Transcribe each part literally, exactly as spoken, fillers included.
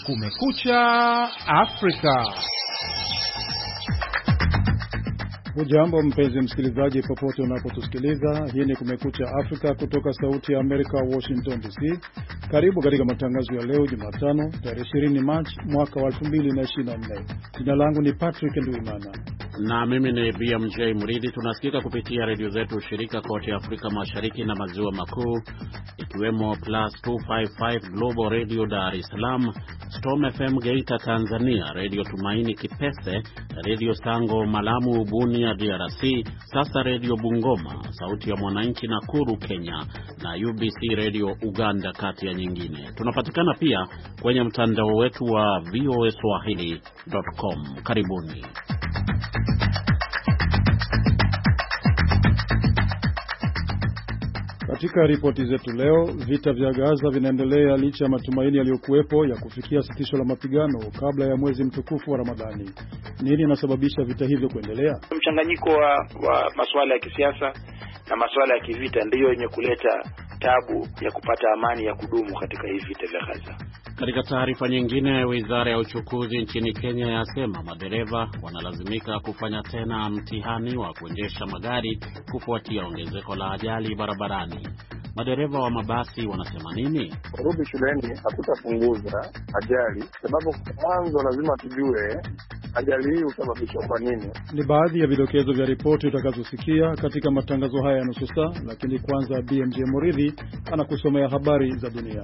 Kumekucha Afrika. Hujambo mpenzi msikilizaji popote unapotusikiliza. Hii ni Kumekucha Afrika kutoka Sauti ya Amerika, Washington D C. Karibu katika matangazo ya leo Jumatano, tarehe ishirini Machi mwaka wa elfu mbili na ishirini na nne. Jina langu ni Patrick Nduimana. Na mimi ni B M J Muridi. Tunasikika kupitia redio zetu shirika kote Afrika Mashariki na Maziwa Makuu, ikiwemo Plus two fifty-five Global Radio Dar es Salaam, Storm F M Geita Tanzania, Radio Tumaini Kipese, Radio Sango Malamu Bunia D R C, Sasa Radio Bungoma, Sauti ya Mwananchi Nakuru Kenya, na U B C Radio Uganda kati ya nyingine. Tunapatikana pia kwenye mtandao wetu wa v o a swahili dot com. Karibuni. Katika ripoti zetu leo, vita vya Gaza vinaendelea licha ya matumaini yaliyokuwepo ya kufikia sitisho la mapigano kabla ya mwezi mtukufu wa Ramadhani. Nini inasababisha vita hivyo kuendelea? Mchanganyiko wa, wa masuala ya kisiasa na masuala ya kivita ndiyo yenye kuleta tabu ya kupata amani ya kudumu katika hivi vita vya Gaza. Katika taarifa nyingine, Wizara ya Uchukuzi nchini Kenya yasema madereva wanalazimika kufanya tena mtihani wa kuendesha magari kufuatia ongezeko la ajali barabarani. Madereva wa mabasi wanasema nini? Kurudi shuleni hakutapunguza ajali, sababu mwanzo lazima tujue ajali hii husababishwa kwa nini. Ni baadhi ya vidokezo vya ripoti utakazosikia katika matangazo haya ya nusu saa, lakini kwanza B M J Muridhi anakusomea habari za dunia.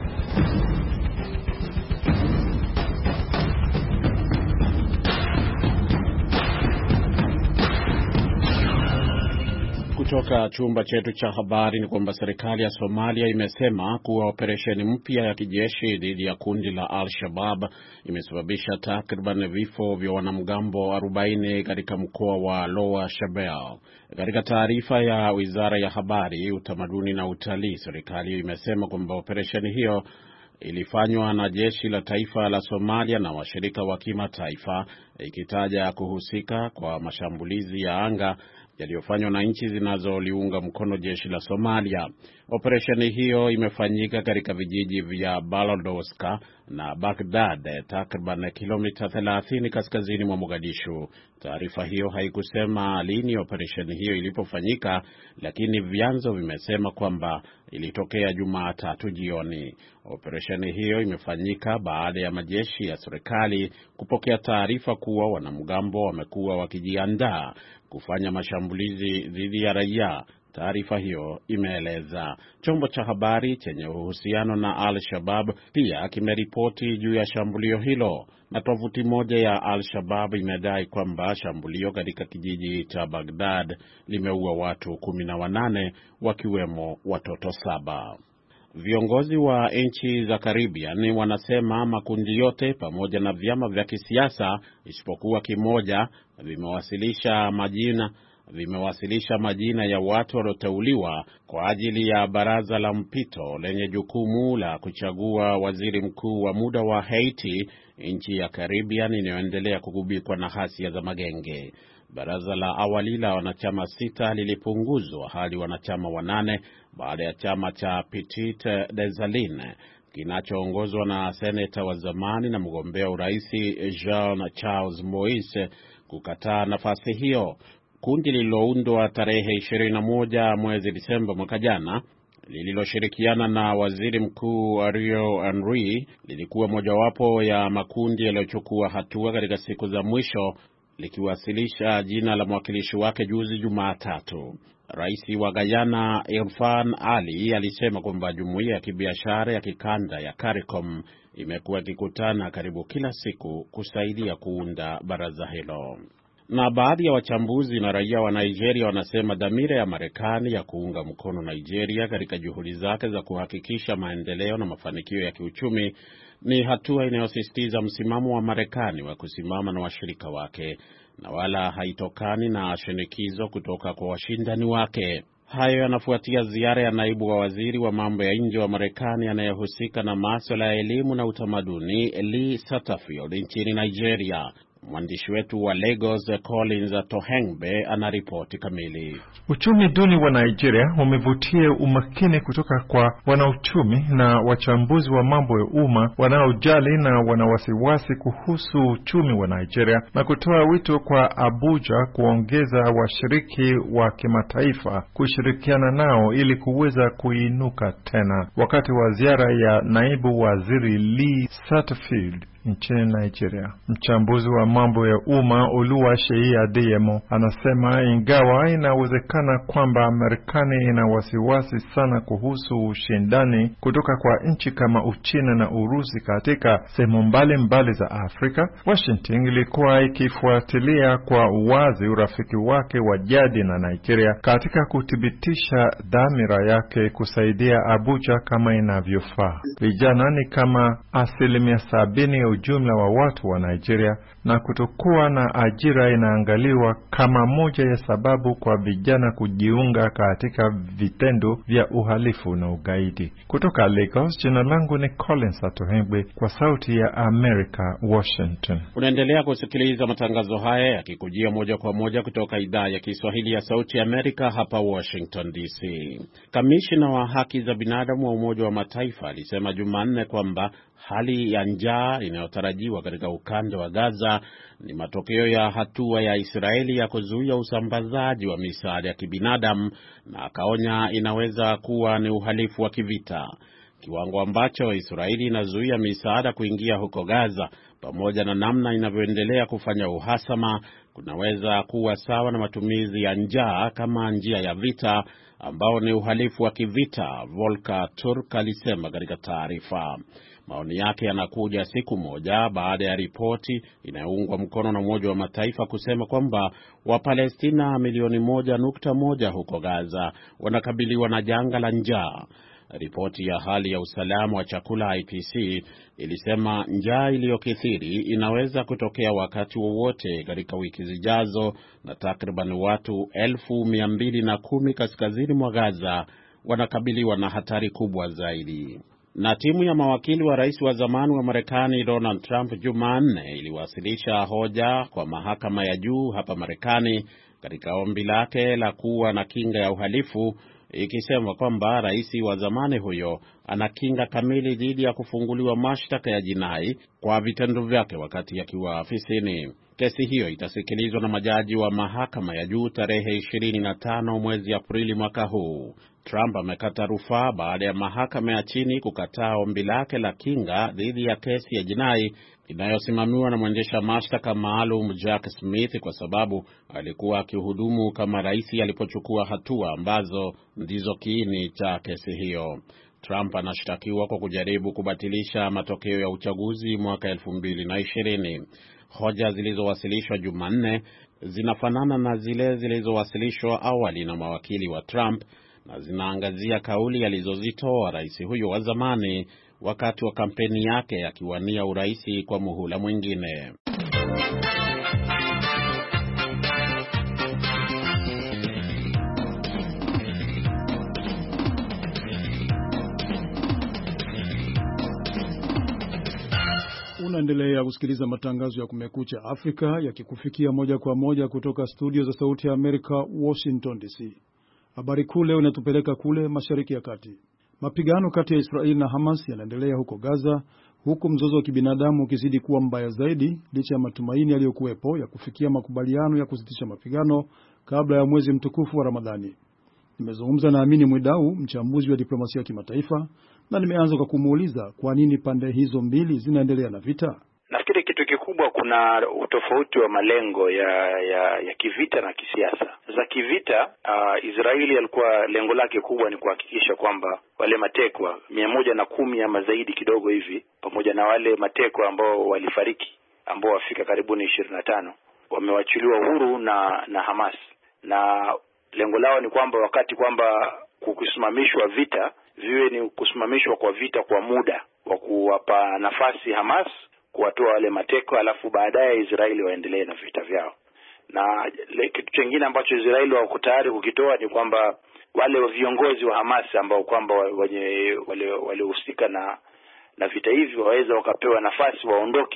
Kutoka chumba chetu cha habari ni kwamba serikali ya Somalia imesema kuwa operesheni mpya ya kijeshi dhidi ya kundi la Al-Shabaab imesababisha takriban vifo vya wanamgambo arobaini katika mkoa wa Lower Shabelle. Katika taarifa ya Wizara ya Habari, Utamaduni na Utalii, serikali imesema kwamba operesheni hiyo ilifanywa na jeshi la taifa la Somalia na washirika wa kimataifa, ikitaja kuhusika kwa mashambulizi ya anga yaliyofanywa na nchi zinazoliunga mkono jeshi la Somalia. Operesheni hiyo imefanyika katika vijiji vya Balodoska na Baghdad, takriban kilomita thelathini kaskazini mwa Mogadishu. Taarifa hiyo haikusema lini operesheni hiyo ilipofanyika, lakini vyanzo vimesema kwamba ilitokea Jumatatu jioni. Operesheni hiyo imefanyika baada ya majeshi ya serikali kupokea taarifa kuwa wanamgambo wamekuwa wakijiandaa kufanya mashambulizi dhidi ya raia. Taarifa hiyo imeeleza. Chombo cha habari chenye uhusiano na Al-Shabaab pia kimeripoti juu ya shambulio hilo, na tovuti moja ya Al-Shabaab imedai kwamba shambulio katika kijiji cha Baghdad limeua watu kumi na wanane wakiwemo watoto saba. Viongozi wa nchi za Caribbean wanasema makundi yote pamoja na vyama vya kisiasa isipokuwa kimoja vimewasilisha majina vimewasilisha majina ya watu walioteuliwa kwa ajili ya baraza la mpito lenye jukumu la kuchagua waziri mkuu wa muda wa Haiti, nchi ya Caribbean inayoendelea kugubikwa na ghasia za magenge. Baraza la awali la wanachama sita lilipunguzwa hadi wanachama wanane baada ya chama cha Petit des Alines kinachoongozwa na seneta wa zamani na mgombea uraisi Jean Charles Moise kukataa nafasi hiyo. Kundi lililoundwa tarehe ishirini na moja mwezi Disemba mwaka jana, lililoshirikiana na waziri mkuu Ariel Henry, lilikuwa mojawapo ya makundi yaliyochukua hatua katika siku za mwisho, likiwasilisha jina la mwakilishi wake juzi Jumatatu. Rais wa Guyana Irfan Ali alisema kwamba jumuiya ya kibiashara ya kikanda ya CARICOM imekuwa ikikutana karibu kila siku kusaidia kuunda baraza hilo. Na baadhi ya wachambuzi na raia wa Nigeria wanasema dhamira ya Marekani ya kuunga mkono Nigeria katika juhudi zake za kuhakikisha maendeleo na mafanikio ya kiuchumi ni hatua inayosisitiza msimamo wa Marekani wa kusimama na washirika wake, na wala haitokani na shinikizo kutoka kwa washindani wake. Hayo yanafuatia ziara ya naibu wa waziri wa mambo ya nje wa Marekani anayehusika na masuala ya elimu na utamaduni, Lee Satterfield, nchini Nigeria. Mwandishi wetu wa Lagos Collins Atohengbe anaripoti kamili. Uchumi duni wa Nigeria umevutia umakini kutoka kwa wanauchumi na wachambuzi wa mambo ya umma wanaojali na wanawasiwasi kuhusu uchumi wa Nigeria, na kutoa wito kwa Abuja kuongeza washiriki wa kimataifa kushirikiana nao ili kuweza kuinuka tena. Wakati wa ziara ya naibu waziri Lee Satterfield nchini Nigeria, mchambuzi wa mambo ya umma Oluwaseyi Adeyemo anasema ingawa inawezekana kwamba Marekani ina wasiwasi sana kuhusu ushindani kutoka kwa nchi kama Uchina na Urusi katika sehemu mbalimbali za Afrika, Washington ilikuwa ikifuatilia kwa uwazi urafiki wake wa jadi na Nigeria katika kuthibitisha dhamira yake kusaidia Abuja kama inavyofaa. Vijana ni kama asilimia sabini ya ujumla wa watu wa Nigeria, na kutokuwa na ajira inaangaliwa kama moja ya sababu kwa vijana kujiunga katika vitendo vya uhalifu na ugaidi. Kutoka Lagos, jina langu ni Collins Atohengbe kwa Sauti ya America, Washington. Unaendelea kusikiliza matangazo haya yakikujia moja kwa moja kutoka idhaa ya Kiswahili ya Sauti ya America hapa Washington D C. Kamishna wa haki za binadamu wa Umoja wa Mataifa alisema Jumanne kwamba hali ya njaa inayotarajiwa katika ukanda wa Gaza ni matokeo ya hatua ya Israeli ya kuzuia usambazaji wa misaada ya kibinadamu, na akaonya inaweza kuwa ni uhalifu wa kivita. Kiwango ambacho Israeli inazuia misaada kuingia huko Gaza pamoja na namna inavyoendelea kufanya uhasama kunaweza kuwa sawa na matumizi ya njaa kama njia ya vita, ambao ni uhalifu wa kivita, Volker Turk alisema katika taarifa. Maoni yake yanakuja siku moja baada ya ripoti inayoungwa mkono na Umoja wa Mataifa kusema kwamba Wapalestina milioni moja nukta moja huko Gaza wanakabiliwa na janga la njaa. Ripoti ya hali ya usalama wa chakula I P C ilisema njaa iliyokithiri inaweza kutokea wakati wowote katika wiki zijazo, na takriban watu elfu mia mbili na kumi kaskazini mwa Gaza wanakabiliwa na hatari kubwa zaidi. Na timu ya mawakili wa rais wa zamani wa Marekani Donald Trump Jumanne iliwasilisha hoja kwa mahakama ya juu hapa Marekani katika ombi lake la kuwa na kinga ya uhalifu, ikisema kwamba rais wa zamani huyo ana kinga kamili dhidi ya kufunguliwa mashtaka ya jinai kwa vitendo vyake wakati akiwa afisini. Kesi hiyo itasikilizwa na majaji wa mahakama ya juu tarehe ishirini na tano mwezi Aprili mwaka huu. Trump amekata rufaa baada ya mahakama ya chini kukataa ombi lake la kinga dhidi ya kesi ya jinai inayosimamiwa na mwendesha mashtaka maalum Jack Smith, kwa sababu alikuwa akihudumu kama rais alipochukua hatua ambazo ndizo kiini cha kesi hiyo. Trump anashtakiwa kwa kujaribu kubatilisha matokeo ya uchaguzi mwaka elfu mbili na ishirini. Hoja zilizowasilishwa Jumanne zinafanana na zile zilizowasilishwa awali na mawakili wa Trump, na zinaangazia kauli alizozitoa rais huyo wa zamani wakati wa kampeni yake akiwania uraisi kwa muhula mwingine. Unaendelea kusikiliza matangazo ya Kumekucha Afrika yakikufikia moja kwa moja kutoka studio za Sauti ya Amerika, Washington D C. Habari kuu leo inatupeleka kule Mashariki ya Kati. Mapigano kati ya Israeli na Hamas yanaendelea huko Gaza, huku mzozo wa kibinadamu ukizidi kuwa mbaya zaidi licha ya matumaini yaliyokuwepo ya kufikia makubaliano ya kusitisha mapigano kabla ya mwezi mtukufu wa Ramadhani. Nimezungumza na Amini Mwidau, mchambuzi wa diplomasia ya kimataifa, na nimeanza kwa kumuuliza kwa nini pande hizo mbili zinaendelea na vita. Nafikiri kitu kikubwa, kuna utofauti wa malengo ya ya, ya kivita na kisiasa. Za kivita, uh, Israeli alikuwa lengo lake kubwa ni kuhakikisha kwamba wale matekwa mia moja na kumi ama zaidi kidogo hivi, pamoja na wale matekwa ambao walifariki ambao wafika karibuni ishirini na tano wamewachiliwa huru na na Hamas, na lengo lao ni kwamba wakati kwamba kukusimamishwa vita viwe ni kusimamishwa kwa vita kwa muda wa kuwapa nafasi Hamas kuwatoa wale mateka, alafu baadaye Israeli waendelee na vita vyao. Na kitu kingine ambacho Israeli wako tayari kukitoa ni kwamba wale viongozi wa Hamas ambao kwamba wenye wale waliohusika na na vita hivi waweza wakapewa nafasi waondoke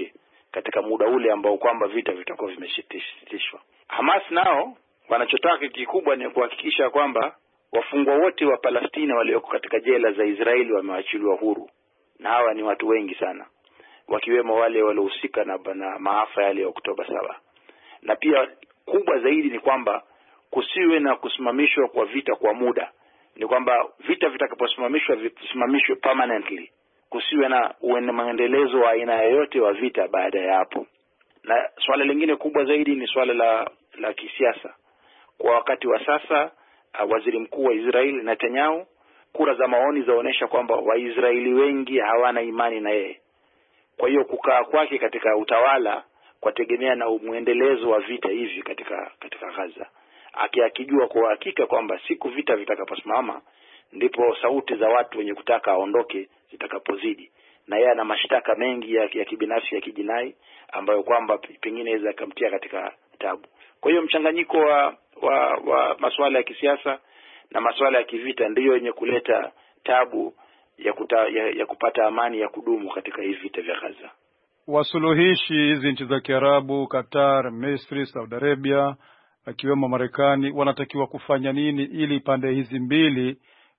katika muda ule ambao kwamba vita vitakuwa vimesitishwa. Hamas nao wanachotaka kikubwa ni kuhakikisha kwamba wafungwa wote wa Palestina walioko katika jela za Israeli wameachiliwa huru, na hawa ni watu wengi sana, wakiwemo wale waliohusika na, na maafa yale ya Oktoba saba. Na pia kubwa zaidi ni kwamba kusiwe na kusimamishwa kwa vita kwa muda, ni kwamba vita vitakaposimamishwa visimamishwe permanently, kusiwe na maendelezo wa aina yoyote wa vita baada ya hapo. Na swala lingine kubwa zaidi ni swala la la kisiasa. Kwa wakati wa sasa, uh, waziri mkuu wa Israeli Netanyahu, kura za maoni zaonesha kwamba Waisraeli wengi hawana imani na yeye. Kwa hiyo kukaa kwake katika utawala kwa tegemea na muendelezo wa vita hivi katika katika Gaza, akijua kwa hakika kwamba siku vita vitakaposimama ndipo sauti za watu wenye kutaka aondoke zitakapozidi, na yeye ana mashtaka mengi ya, ya kibinafsi ya kijinai ambayo kwamba pengine inaweza kumtia katika tabu. Kwa hiyo mchanganyiko wa wa, wa masuala ya kisiasa na masuala ya kivita ndiyo yenye kuleta tabu ya, kuta, ya, ya kupata amani ya kudumu katika hivi vita vya Gaza. Wasuluhishi hizi nchi za Kiarabu, Qatar, Misri, Saudi Arabia, akiwemo Marekani, wanatakiwa kufanya nini ili pande hizi mbili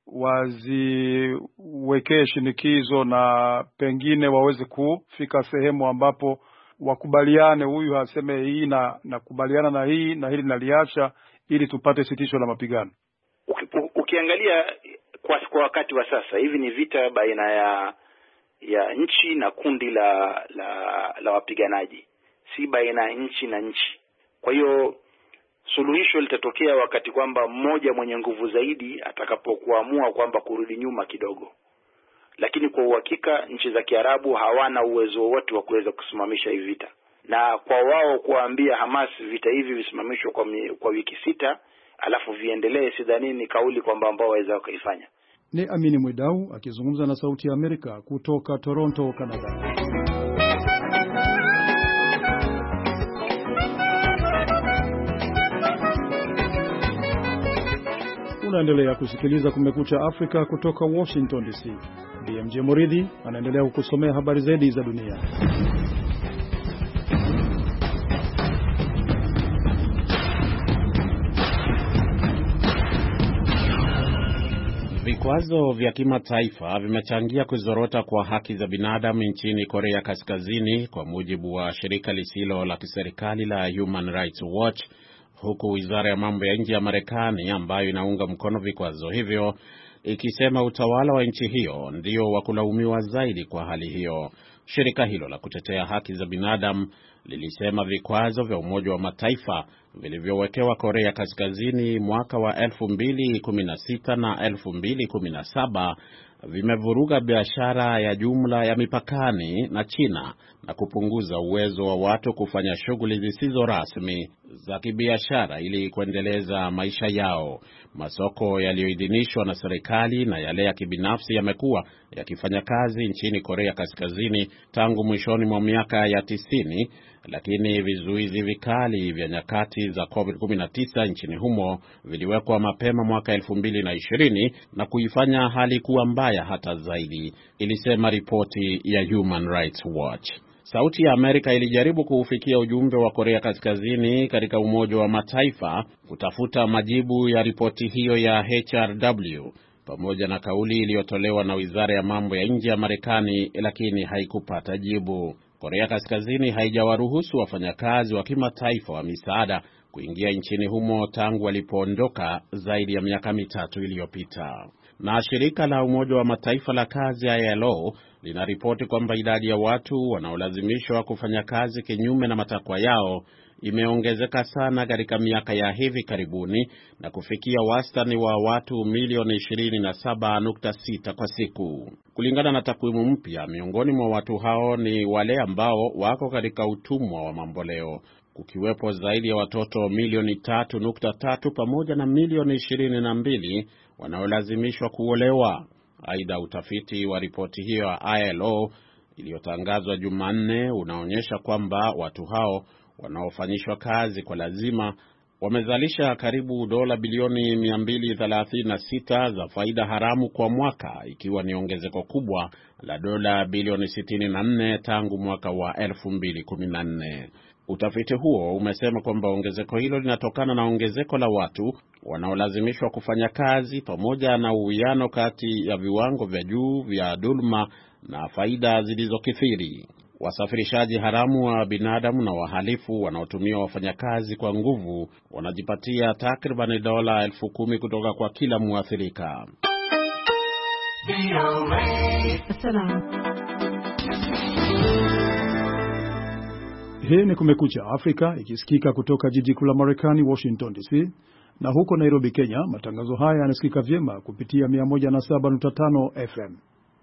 waziwekee shinikizo na pengine waweze kufika sehemu ambapo wakubaliane, huyu aseme hii na nakubaliana na hii na hili naliacha, ili tupate sitisho la mapigano? Ukiangalia kwa, kwa wakati wa sasa hivi ni vita baina ya ya nchi na kundi la la, la wapiganaji, si baina ya nchi na nchi. Kwa hiyo suluhisho litatokea wakati kwamba mmoja mwenye nguvu zaidi atakapokuamua kwamba kurudi nyuma kidogo. Lakini kwa uhakika nchi za Kiarabu hawana uwezo wote wa kuweza kusimamisha hivi vita. Na kwa wao kuambia Hamas vita hivi visimamishwe kwa, kwa wiki sita alafu viendelee, sidhani ni kauli kwamba ambao waweza wakaifanya. Ni Amini Mwidau akizungumza na Sauti ya Amerika kutoka Toronto, Canada. Unaendelea kusikiliza Kumekucha Afrika kutoka Washington D C. B M J Moridhi anaendelea kukusomea habari zaidi za dunia. Vikwazo vya kimataifa vimechangia kuzorota kwa haki za binadamu nchini Korea Kaskazini, kwa mujibu wa shirika lisilo la kiserikali la Human Rights Watch, huku wizara ya mambo ya nje ya Marekani ambayo inaunga mkono vikwazo hivyo ikisema utawala wa nchi hiyo ndio wa kulaumiwa zaidi kwa hali hiyo. Shirika hilo la kutetea haki za binadamu lilisema vikwazo vya Umoja wa Mataifa vilivyowekewa Korea Kaskazini mwaka wa elfu mbili kumi na sita na elfu mbili kumi na saba vimevuruga biashara ya jumla ya mipakani na China na kupunguza uwezo wa watu kufanya shughuli zisizo rasmi za kibiashara ili kuendeleza maisha yao. Masoko yaliyoidhinishwa na serikali na yale ya kibinafsi yamekuwa yakifanya kazi nchini Korea Kaskazini tangu mwishoni mwa miaka ya tisini, lakini vizuizi vikali vya nyakati za covid kumi na tisa nchini humo viliwekwa mapema mwaka elfu mbili na ishirini na kuifanya hali kuwa mbaya hata zaidi, ilisema ripoti ya Human Rights Watch. Sauti ya Amerika ilijaribu kuufikia ujumbe wa Korea Kaskazini katika Umoja wa Mataifa kutafuta majibu ya ripoti hiyo ya H R W pamoja na kauli iliyotolewa na Wizara ya Mambo ya Nje ya Marekani, lakini haikupata jibu. Korea Kaskazini haijawaruhusu wafanyakazi wa kimataifa wa misaada kuingia nchini humo tangu walipoondoka zaidi ya miaka mitatu iliyopita. Na shirika la Umoja wa Mataifa la kazi I L O linaripoti kwamba idadi ya watu wanaolazimishwa kufanya kazi kinyume na matakwa yao imeongezeka sana katika miaka ya hivi karibuni na kufikia wastani wa watu milioni ishirini na saba nukta sita kwa siku. Kulingana na takwimu mpya, miongoni mwa watu hao ni wale ambao wako katika utumwa wa mamboleo, kukiwepo zaidi ya watoto milioni tatu nukta tatu pamoja na milioni ishirini na mbili wanaolazimishwa kuolewa. Aidha, utafiti wa ripoti hiyo ya I L O iliyotangazwa Jumanne unaonyesha kwamba watu hao wanaofanyishwa kazi kwa lazima wamezalisha karibu dola bilioni mia mbili thelathini na sita za faida haramu kwa mwaka, ikiwa ni ongezeko kubwa la dola bilioni sitini na nne tangu mwaka wa elfu mbili kumi na nne. Utafiti huo umesema kwamba ongezeko hilo linatokana na ongezeko la watu wanaolazimishwa kufanya kazi pamoja na uwiano kati ya viwango vya juu vya dhulma na faida zilizokithiri. Wasafirishaji haramu wa binadamu na wahalifu wanaotumia wafanyakazi kwa nguvu wanajipatia takriban dola elfu kumi kutoka kwa kila muathirika. Hii ni Kumekucha Afrika, ikisikika kutoka jiji kuu la Marekani, Washington D C, na huko Nairobi, Kenya. Matangazo haya yanasikika vyema kupitia mia moja na saba nukta tano F M.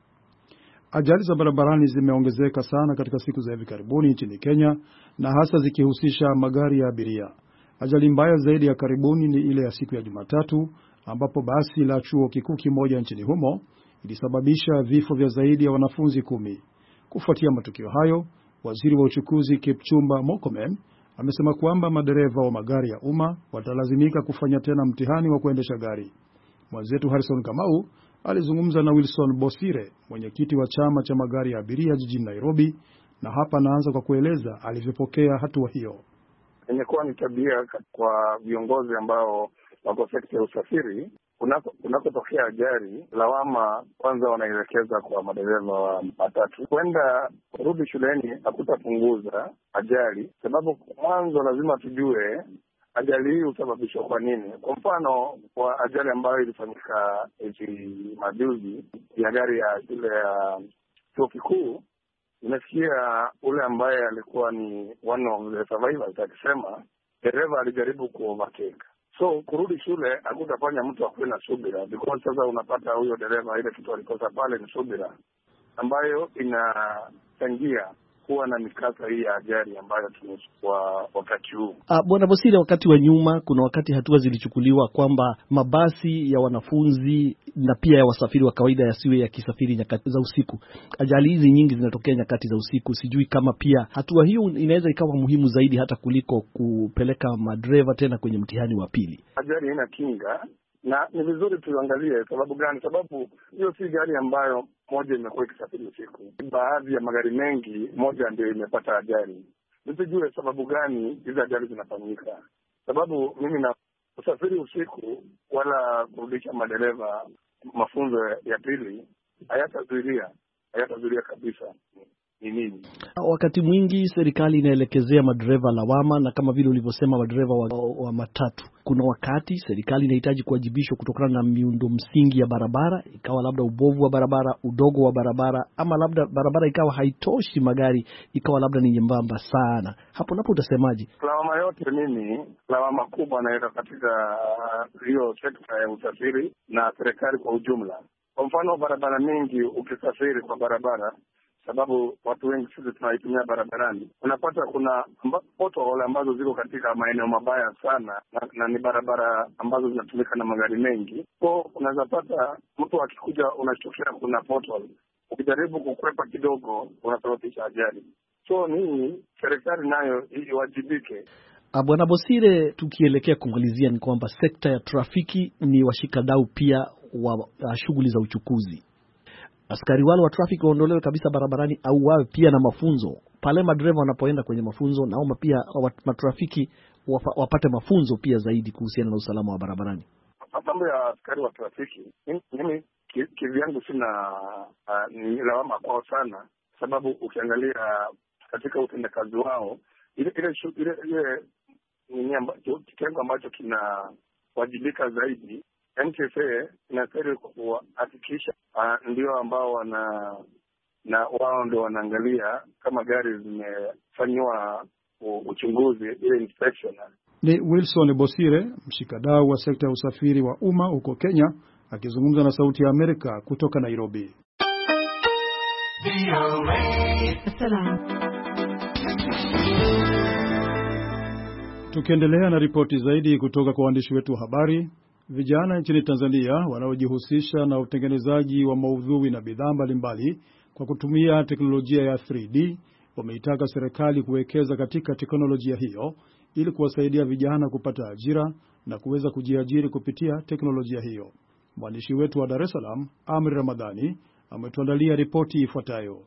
Ajali za barabarani zimeongezeka sana katika siku za hivi karibuni nchini Kenya, na hasa zikihusisha magari ya abiria. Ajali mbaya zaidi ya karibuni ni ile ya siku ya Jumatatu, ambapo basi la chuo kikuu kimoja nchini humo ilisababisha vifo vya zaidi ya wanafunzi kumi. Kufuatia matukio hayo, waziri wa uchukuzi Kipchumba Murkomen amesema kwamba madereva wa magari ya umma watalazimika kufanya tena mtihani wa kuendesha gari. Mwenzetu Harrison Kamau alizungumza na Wilson Bosire, mwenyekiti wa chama cha magari ya abiria jijini Nairobi, na hapa anaanza kwa kueleza alivyopokea hatua hiyo. Imekuwa ni tabia kwa viongozi ambao wako sekta ya usafiri, kunapotokea ajali, lawama kwanza wanaelekeza kwa madereva wa matatu. Kwenda kurudi shuleni hakutapunguza ajali, sababu mwanzo lazima tujue ajali hii husababishwa kwa nini. Kwa mfano, kwa ajali ambayo ilifanyika hivi majuzi ya gari ya shule ya chuo kikuu, nimesikia ule ambaye alikuwa ni one of the survivors akisema dereva alijaribu kuovertake. So kurudi shule hakutafanya mtu akuwe na subira, because sasa unapata huyo dereva ile kitu alikosa pale ni subira, ambayo inachangia kuwa na mikasa hii ya ajali ambayo tumechukua wakati huu. Ah, Bwana Bosire, wakati wa nyuma kuna wakati hatua zilichukuliwa kwamba mabasi ya wanafunzi na pia ya wasafiri wa kawaida yasiwe yakisafiri nyakati za usiku. Ajali hizi nyingi zinatokea nyakati za usiku. Sijui kama pia hatua hiyo inaweza ikawa muhimu zaidi hata kuliko kupeleka madereva tena kwenye mtihani wa pili. Ajali haina kinga, na ni vizuri tuangalie sababu gani. Sababu hiyo si gari ambayo moja imekuwa ikisafiri usiku. Baadhi ya magari mengi moja ndio imepata ajali. Nisijue sababu gani hizo ajali zinafanyika. Sababu mimi na usafiri usiku wala kurudisha madereva mafunzo ya pili hayatazuilia, hayatazuilia kabisa. Ni nini? Wakati mwingi serikali inaelekezea madereva lawama, na kama vile ulivyosema madereva wa, wa matatu. Kuna wakati serikali inahitaji kuwajibishwa kutokana na miundo msingi ya barabara, ikawa labda ubovu wa barabara, udogo wa barabara, ama labda barabara ikawa haitoshi magari, ikawa labda ni nyembamba sana. Hapo napo utasemaje? Lawama yote mimi, lawama kubwa naenda katika hiyo sekta ya usafiri na serikali kwa ujumla. Kwa mfano, barabara mingi ukisafiri kwa barabara, sababu watu wengi sisi tunaitumia barabarani, unapata kuna pothole ambazo ziko katika maeneo mabaya sana, na, na ni barabara ambazo zinatumika na magari mengi. Kwa unaweza pata mtu akikuja unachokea kuna pothole, ukijaribu kukwepa kidogo unasababisha ajali. So ni serikali nayo iwajibike. Bwana Bosire, tukielekea kumalizia ni kwamba sekta ya trafiki ni washikadau pia wa uh, shughuli za uchukuzi. Askari wale wa trafiki waondolewe kabisa barabarani, au wawe pia na mafunzo pale madereva wanapoenda kwenye mafunzo, na pia matrafiki wapate mafunzo pia zaidi kuhusiana na usalama wa barabarani. Mambo ya askari wa trafiki, mimi kivyangu sina uh, ni lawama kwao sana, sababu ukiangalia katika utendakazi wao ile ile ile ile ni ambacho kitengo ambacho kinawajibika zaidi. N T S A inastahili kuhakikisha uh, ndio ambao wana na wao ndio wanaangalia kama gari zimefanywa uchunguzi, ile inspection. Ni Wilson Bosire, mshikadau wa sekta ya usafiri wa umma huko Kenya, akizungumza na Sauti ya Amerika kutoka Nairobi. Tukiendelea na ripoti zaidi kutoka kwa waandishi wetu wa habari, vijana nchini Tanzania wanaojihusisha na utengenezaji wa maudhui na bidhaa mbalimbali kwa kutumia teknolojia ya three D wameitaka serikali kuwekeza katika teknolojia hiyo ili kuwasaidia vijana kupata ajira na kuweza kujiajiri kupitia teknolojia hiyo. Mwandishi wetu wa Dar es Salaam, Amri Ramadhani, ametuandalia ripoti ifuatayo.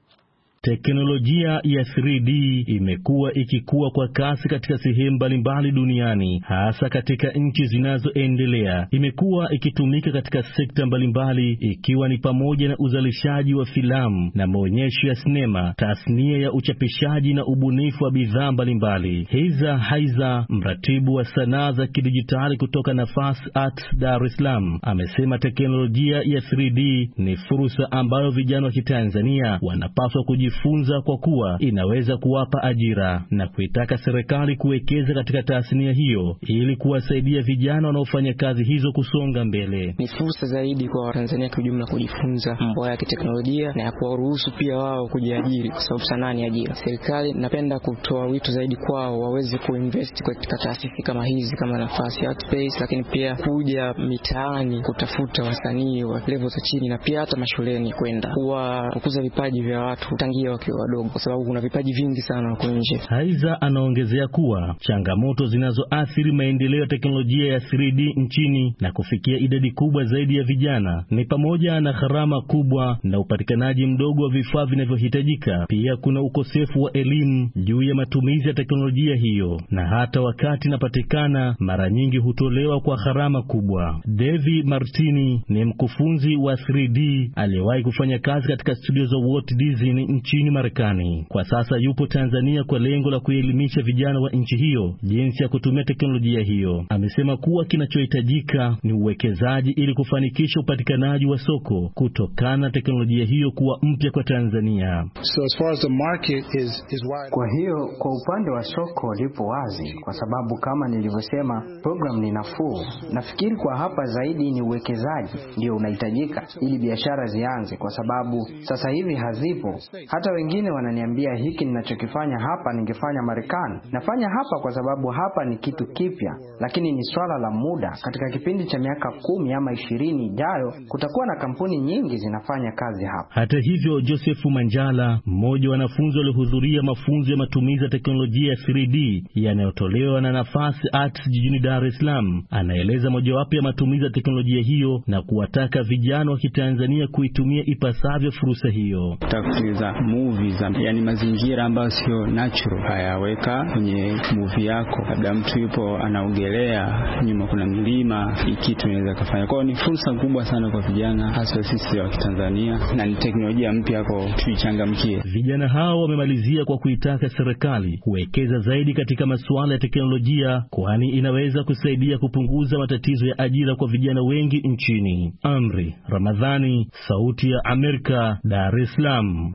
Teknolojia ya three D imekuwa ikikua kwa kasi katika sehemu mbalimbali duniani, hasa katika nchi zinazoendelea. Imekuwa ikitumika katika sekta mbalimbali, ikiwa ni pamoja na uzalishaji wa filamu na maonyesho ya sinema, tasnia ya uchapishaji na ubunifu wa bidhaa mbalimbali. Heiza Haiza, mratibu wa sanaa za kidijitali kutoka Nafasi Arts Dar es Salaam, amesema teknolojia ya three D ni fursa ambayo vijana wa Kitanzania wanapaswa kujifunza funza kwa kuwa inaweza kuwapa ajira, na kuitaka serikali kuwekeza katika tasnia hiyo ili kuwasaidia vijana wanaofanya kazi hizo kusonga mbele. Ni fursa zaidi kwa Watanzania kwa jumla kujifunza mambo ya kiteknolojia na kuwaruhusu pia wao kujiajiri, kwa sababu sanaa ni ajira. Serikali napenda kutoa wito zaidi kwao waweze kuinvest katika taasisi kama hizi kama Nafasi Art Space, lakini pia kuja mitaani kutafuta wasanii wa level za chini na pia hata mashuleni kwenda kukuza vipaji vya watu tangia wakiwa wadogo, kwa sababu kuna vipaji vingi sana huko nje. Haiza anaongezea kuwa changamoto zinazoathiri maendeleo ya teknolojia ya three D nchini na kufikia idadi kubwa zaidi ya vijana ni pamoja na gharama kubwa na upatikanaji mdogo wa vifaa vinavyohitajika. Pia kuna ukosefu wa elimu juu ya matumizi ya teknolojia hiyo, na hata wakati inapatikana mara nyingi hutolewa kwa gharama kubwa. Devi Martini ni mkufunzi wa three D aliyewahi kufanya kazi katika studio za Walt Disney nchini Marekani. Kwa sasa yupo Tanzania kwa lengo la kuelimisha vijana wa nchi hiyo jinsi ya kutumia teknolojia hiyo. Amesema kuwa kinachohitajika ni uwekezaji ili kufanikisha upatikanaji wa soko kutokana na teknolojia hiyo kuwa mpya kwa Tanzania. So as far as the market is is wide. Kwa hiyo kwa upande wa soko lipo wazi, kwa sababu kama nilivyosema program ni nafuu. Nafikiri kwa hapa zaidi ni uwekezaji ndio unahitajika ili biashara zianze, kwa sababu sasa hivi hazipo. Hata wengine wananiambia hiki ninachokifanya hapa ningefanya Marekani. Nafanya hapa kwa sababu hapa ni kitu kipya, lakini ni swala la muda. Katika kipindi cha miaka kumi ama ishirini ijayo kutakuwa na kampuni nyingi zinafanya kazi hapa. Hata hivyo, Joseph Manjala, mmoja wa wanafunzi waliohudhuria mafunzo ya matumizi ya teknolojia ya three D yanayotolewa na Nafasi Arts jijini Dar es Salaam, anaeleza mojawapo ya matumizi ya teknolojia hiyo na kuwataka vijana wa Kitanzania kuitumia ipasavyo fursa hiyo. Takusikiza movies, yani mazingira ambayo sio natural, hayaweka kwenye movie yako. Labda mtu yupo anaogelea, nyuma kuna milima, hii kitu inaweza kufanya. Kwa hiyo ni fursa kubwa sana kwa vijana, hasa sisi wa Tanzania, na ni teknolojia mpya kwa tuichangamkie. Vijana hao wamemalizia kwa kuitaka serikali kuwekeza zaidi katika masuala ya teknolojia, kwani inaweza kusaidia kupunguza matatizo ya ajira kwa vijana wengi nchini. Amri Ramadhani, Sauti ya Amerika, Dar es Salaam.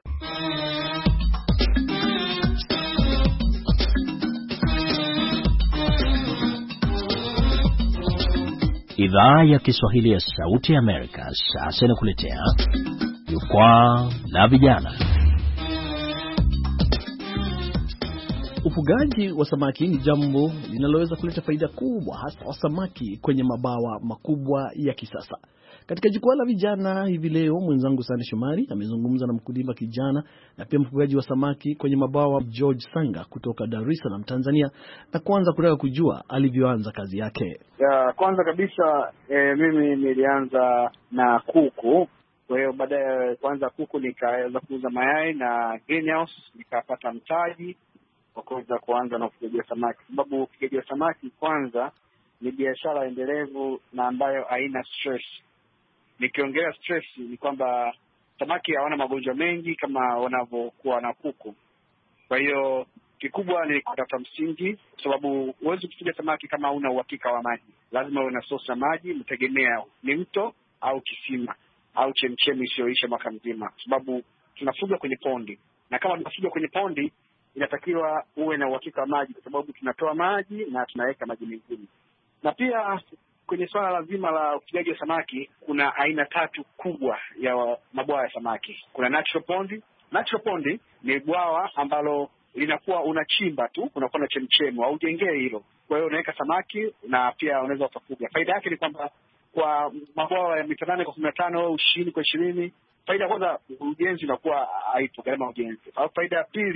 Idhaa ya Kiswahili ya Sauti ya Amerika sasa inakuletea Jukwaa la Vijana. Ufugaji wa samaki ni jambo linaloweza kuleta faida kubwa, hasa wa samaki kwenye mabawa makubwa ya kisasa. Katika Jukwaa la Vijana hivi leo, mwenzangu Sani Shomari amezungumza na mkulima kijana na pia mfugaji wa samaki kwenye mabawa George Sanga kutoka Dar es Salaam, Tanzania, na kwanza kutaka kujua alivyoanza kazi yake. Ya kwanza kabisa e, mimi nilianza na kuku. Kwa hiyo baada ya kwanza kuku nikaanza kuuza mayai na greenhouse, nikapata mtaji wa kuweza kuanza na ufugaji wa samaki. Sababu ufugaji wa samaki kwanza ni biashara endelevu na ambayo haina stress. Nikiongelea stress ni kwamba samaki hawana magonjwa mengi kama wanavyokuwa na kuku. Kwa hiyo kikubwa ni kutafuta msingi, sababu huwezi kufuga samaki kama una uhakika wa maji. Lazima uwe na source ya maji, mtegemea ni mto au kisima au chemchemi isiyoisha mwaka mzima, sababu tunafuga kwenye pondi. Na kama tunafuga kwenye pondi, inatakiwa uwe na uhakika wa maji, kwa sababu tunatoa maji na tunaweka maji mengine. Na pia kwenye swala lazima la ufugaji wa samaki, kuna aina tatu kubwa ya mabwawa ya samaki. Kuna natural pond. Natural pond ni bwawa ambalo linakuwa unachimba tu, unakuwa na chemchemi au ujengee hilo. Kwa hiyo unaweka samaki na pia unaweza kufuga. Faida yake ni kwamba kwa mabwawa ya mita nane kwa kumi na tano au ishirini kwa ishirini, faida kwanza ujenzi unakuwa haipo, gharama ujenzi. Au faida ya pili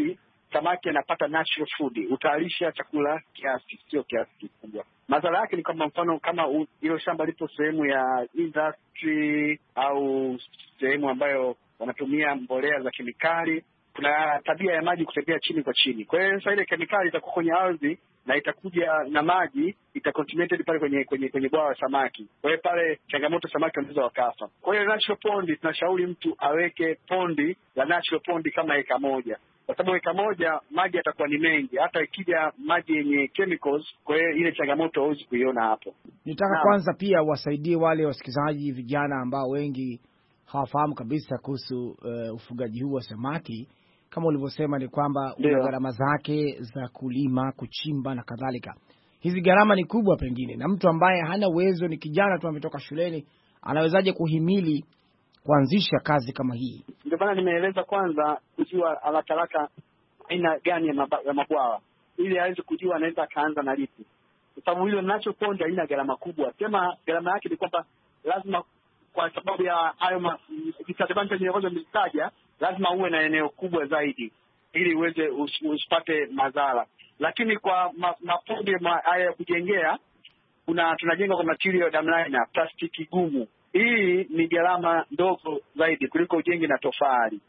samaki anapata natural food, utaalisha chakula kiasi, sio kiasi kikubwa. Madhara yake ni kama mfano kama hilo shamba lipo sehemu ya industry au sehemu ambayo wanatumia mbolea za kemikali, kuna tabia ya maji kutembea chini kwa chini. Kwa hiyo sasa ile kemikali itakuwa kwenye ardhi na itakuja na maji itacontaminated pale kwenye kwenye kwenye bwawa la samaki. Kwa hiyo pale changamoto samaki wanaweza wakafa. Kwa hiyo natural pond tunashauri mtu aweke pondi la natural pond kama eka moja. Kwa sababu eka moja maji yatakuwa ni mengi, hata ikija maji yenye chemicals, kwa hiyo ile changamoto hauwezi kuiona hapo. Nitaka na kwanza pia wasaidie wale wasikilizaji vijana ambao wengi hawafahamu kabisa kuhusu uh, ufugaji huu wa samaki. Kama ulivyosema ni kwamba una gharama zake za kulima, kuchimba na kadhalika. Hizi gharama ni kubwa pengine, na mtu ambaye hana uwezo, ni kijana tu ametoka shuleni, anawezaje kuhimili kuanzisha kazi kama hii? Ndio maana nimeeleza kwanza kujua haraka haraka aina gani ya, maba, ya mabwawa ili aweze kujua anaweza kaanza na lipi. Kwa sababu hilo natural pond haina gharama kubwa. Sema gharama yake ni kwamba lazima, kwa sababu ya hayo disadvantage ambazo nimetaja, lazima uwe na eneo kubwa zaidi ili uweze usipate madhara. Lakini kwa mapondi ma, haya ya kujengea, kuna tunajenga kwa material damliner, plastiki gumu. Hii ni gharama ndogo zaidi kuliko ujenzi na tofali.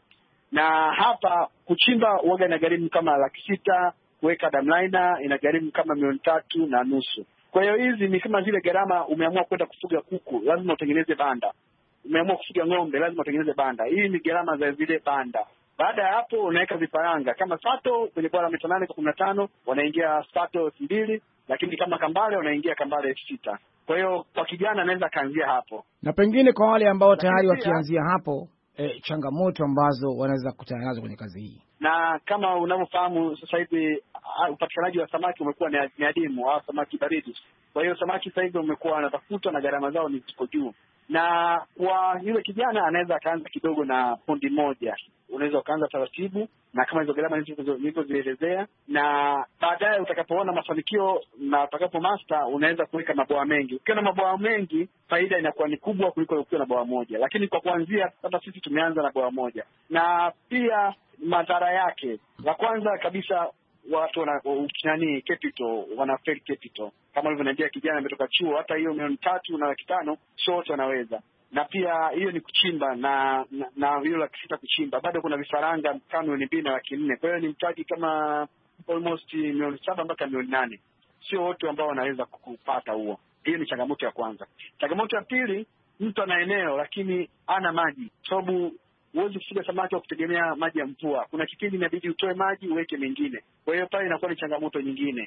Na hapa kuchimba uoga inagharimu kama laki sita, kuweka damliner inagharimu kama milioni tatu na nusu. Kwa hiyo hizi ni kama zile gharama umeamua kwenda kufuga kuku, lazima utengeneze banda. Umeamua kufuga ng'ombe, lazima utengeneze banda. Hii ni gharama za zile banda. Baada ya hapo unaweka vifaranga. Kama sato kwenye bora mita nane kwa kumi na tano wanaingia sato elfu mbili, lakini kama kambale wanaingia kambale elfu sita. Kwa hiyo kwa kijana anaweza kaanzia hapo. Na pengine kwa wale ambao tayari wakianzia hapo, e, changamoto ambazo wanaweza kukutana nazo kwenye kazi hii. Na kama unavyofahamu sasa hivi upatikanaji wa samaki umekuwa ni adimu, au samaki baridi. Kwa hiyo samaki sasa hivi umekuwa anatafutwa na gharama zao ni ziko juu. Na kwa yule kijana anaweza akaanza kidogo na pondi moja. Unaweza ukaanza taratibu na kama hizo gharama nilizozielezea, na baadaye utakapoona mafanikio na utakapo master unaweza kuweka mabwawa mengi. Ukiwa na mabwawa mengi faida inakuwa ni kubwa kuliko ukiwa na bwawa moja. Lakini kwa kuanzia hata sisi tumeanza na bwawa moja. Na pia madhara yake, la kwanza kabisa watu wana nani capital, wana fail capital. Kama ulivyoniambia kijana ametoka chuo, hata hiyo milioni tatu na laki tano sio wote wanaweza. Na pia hiyo ni kuchimba na na, na hiyo laki sita kuchimba. Bado kuna vifaranga kama milioni mbili na laki nne. Kwa hiyo ni mtaji kama almost milioni saba mpaka milioni nane. Sio wote ambao wanaweza kupata huo. Hiyo ni changamoto ya kwanza. Changamoto ya pili, mtu ana eneo lakini ana maji. Sababu huwezi kufuga samaki wa kutegemea maji ya mvua. Kuna kipindi inabidi utoe maji uweke mengine. Kwa hiyo pale inakuwa ni changamoto nyingine.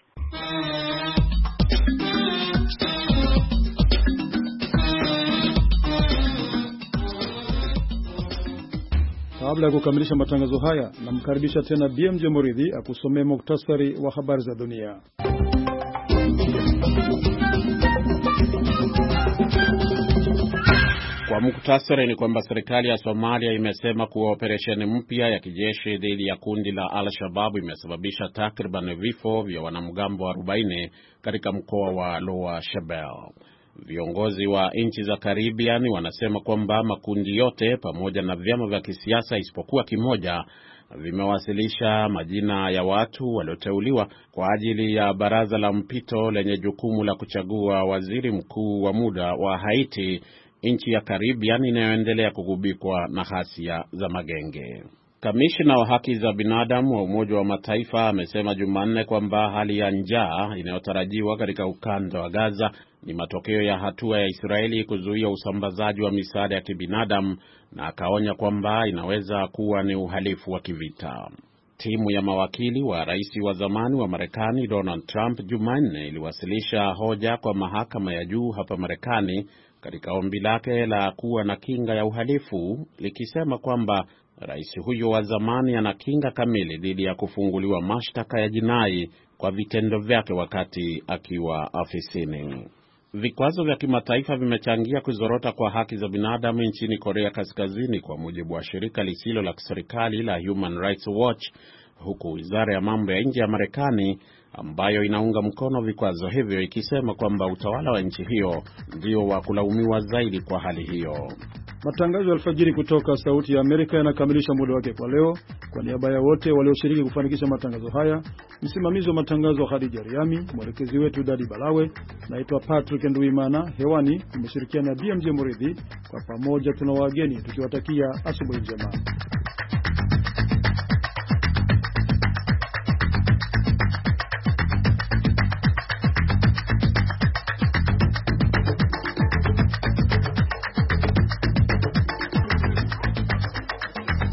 Kabla ya kukamilisha matangazo haya, namkaribisha tena B M J Muridhi akusomee muktasari wa habari za dunia. Kwa muktasari ni kwamba serikali ya Somalia imesema kuwa operesheni mpya ya kijeshi dhidi ya kundi la Al-Shabaab imesababisha takriban vifo vya wanamgambo arobaini katika mkoa wa Lower Shabelle. Viongozi wa nchi za Caribbean wanasema kwamba makundi yote pamoja na vyama vya kisiasa isipokuwa kimoja vimewasilisha majina ya watu walioteuliwa kwa ajili ya baraza la mpito lenye jukumu la kuchagua waziri mkuu wa muda wa Haiti, nchi ya Caribbean inayoendelea kugubikwa na ghasia za magenge. Kamishna wa haki za binadamu wa Umoja wa Mataifa amesema Jumanne kwamba hali ya njaa inayotarajiwa katika ukanda wa Gaza ni matokeo ya hatua ya Israeli kuzuia usambazaji wa misaada ya kibinadamu, na akaonya kwamba inaweza kuwa ni uhalifu wa kivita. Timu ya mawakili wa rais wa zamani wa Marekani Donald Trump Jumanne iliwasilisha hoja kwa mahakama ya juu hapa Marekani katika ombi lake la kuwa na kinga ya uhalifu, likisema kwamba rais huyo wa zamani ana kinga kamili dhidi ya kufunguliwa mashtaka ya jinai kwa vitendo vyake wakati akiwa afisini. Vikwazo vya kimataifa vimechangia kuzorota kwa haki za binadamu nchini Korea Kaskazini, kwa mujibu wa shirika lisilo la kiserikali la Human Rights Watch, huku wizara ya mambo ya nje ya Marekani ambayo inaunga mkono vikwazo hivyo ikisema kwamba utawala wa nchi hiyo ndio wa kulaumiwa zaidi kwa hali hiyo. Matangazo ya alfajiri kutoka Sauti ya Amerika yanakamilisha muda wake kwa leo. Kwa niaba ya wote walioshiriki kufanikisha matangazo haya, msimamizi wa matangazo Khadija Riami, mwelekezi wetu Dadi Balawe, naitwa Patrick Nduimana, hewani nimeshirikiana na B M J Muridhi. Kwa pamoja tuna wageni tukiwatakia asubuhi njema.